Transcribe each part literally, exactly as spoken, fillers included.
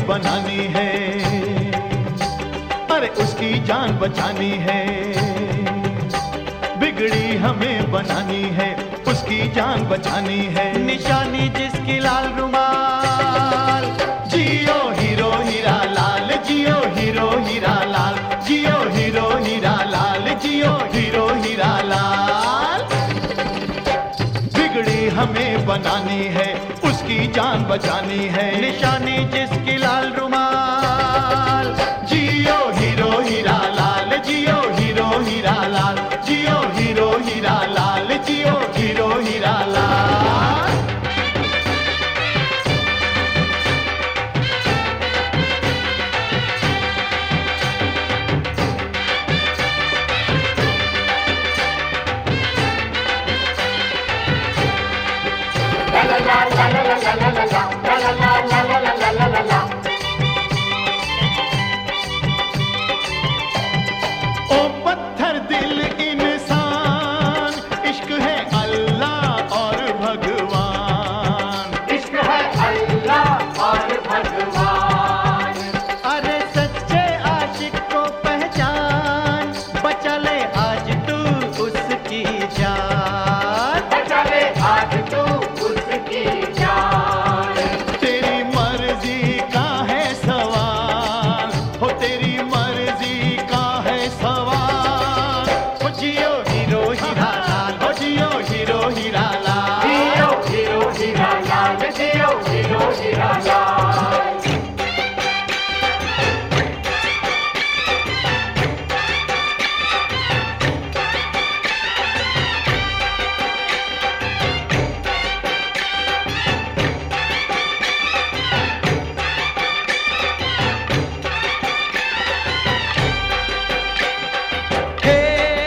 बनानी है, अरे उसकी जान बचानी है। बिगड़ी हमें बनानी है, उसकी जान बचानी है। निशानी जिसकी लाल रुमाल, जियो हीरो हीरा लाल, जियो हीरो हीरा लाल, जियो हीरो हीरा लाल, जियो हीरो हीरा लाल। बिगड़ी हमें बनानी है, उसकी जान बचानी है। निशानी जिसकी लाल रुमाल, जियो हीरो हीरा लाल, जियो हीरो हीरा लाल, जियो हीरो हीरा लाल, जियो हीरो हीरा लाल। ओ पत्थर दिल इंसान, इश्क है अल्लाह और भगवान, इश्क है अल्लाह और भगवान। अरे सच्चे आशिक को पहचान, बचा ले आज तू उसकी जान, बचा ले आज तू उसकी जान। तेरी मर्जी का है सवाल, हो तेरी मर्जी का है सवाल। हो जियो हीरो हीरा लाल, हो जियो हीरो हीरा लाल। जियो हीरो हीरा लाल, जियो हीरो हीरा लाल। हे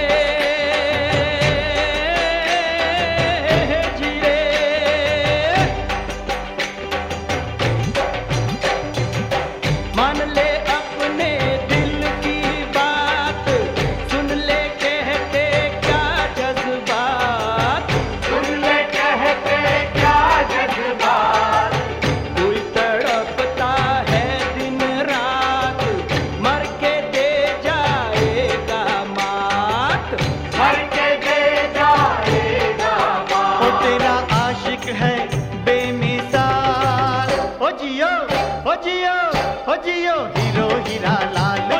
जिए, मान ले अपने दिल की बात, सुन ले कहते क्या जज्बात, सुन ले कहते क्या जज्बात। कोई तड़पता है दिन रात, मर के दे जाएगा मात। मर के दे जाएगा ओ बाप। तेरा आशिक है बेमिसाल, ओ जियो ओ जियो ओ जियो हीरो हीरा लाल,